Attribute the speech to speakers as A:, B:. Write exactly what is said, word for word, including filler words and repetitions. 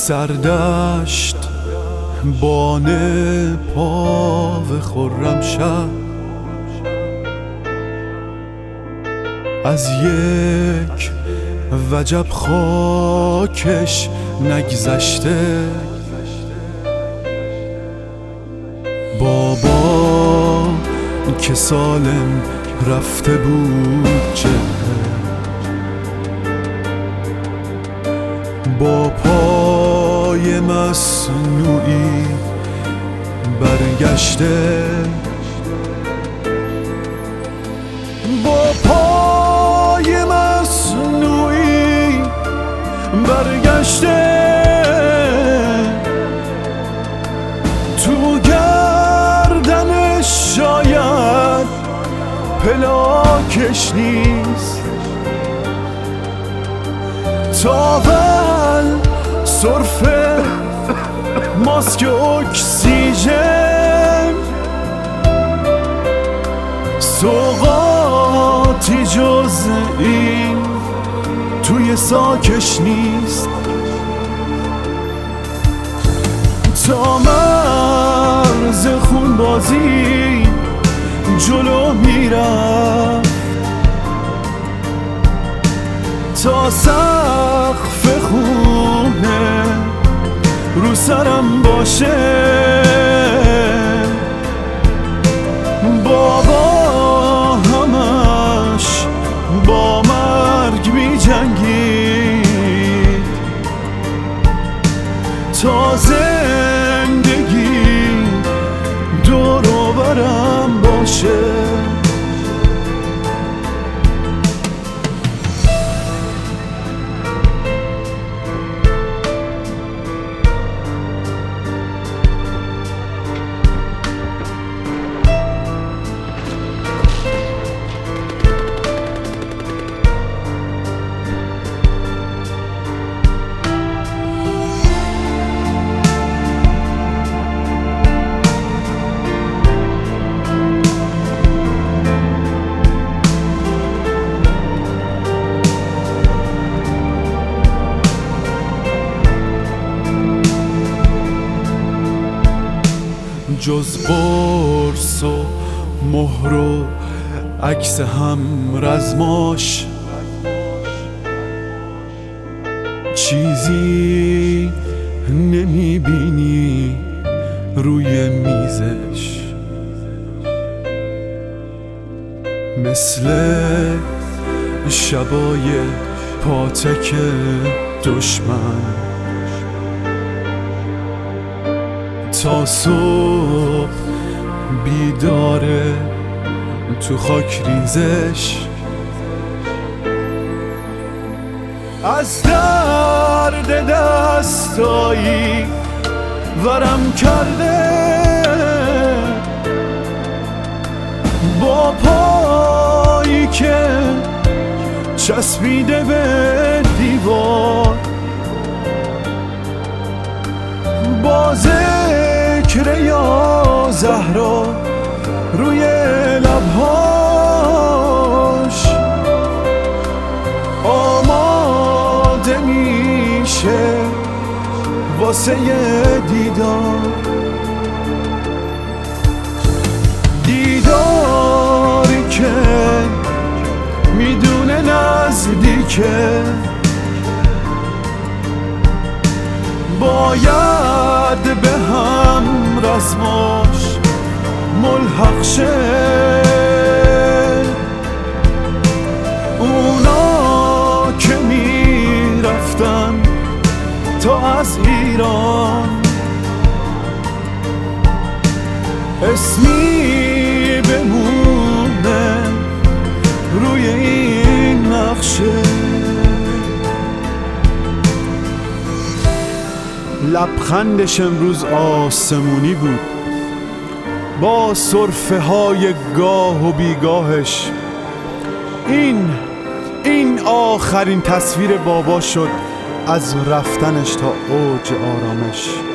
A: سردشت بانه پاو خرم شهر از یک وجب خاکش نگذشته. بابا که سالم رفته بود چهره با پای مصنوعی برگشته. با پای مصنوعی برگشته تو گردنش شاید پلاکش نیست تاول سرفه ماسک اکسیژن سوغاتی جز این توی ساکش نیست. تا مرز خون بازی جلو میرم تا سقف خونه رو سرم باشه. بابا همش با مرگ می جنگید تا زندگی دور و برم باشه. جز قرص و مهر و عکس هم رزماش چیزی نمیبینی روی میزش. مثل شبای پاتک دشمن تا صبح بیداره تو خاک ریزش. از درد دستایی ورم کرده با پایی که چسبیده به دیوار با ذکر یا زهرا روی لبهاش آماده میشه واسه دیدار. دیداری که میدونه نزدیکه باید به هم رزماش ملحق شه. اونا که میرفتن تا از ایران اسمی بمونه روی این نقشه. لبخندش امروز آسمونی بود با سرفه های گاه و بیگاهش. این این آخرین تصویر بابا شد از رفتنش تا اوج آرامش.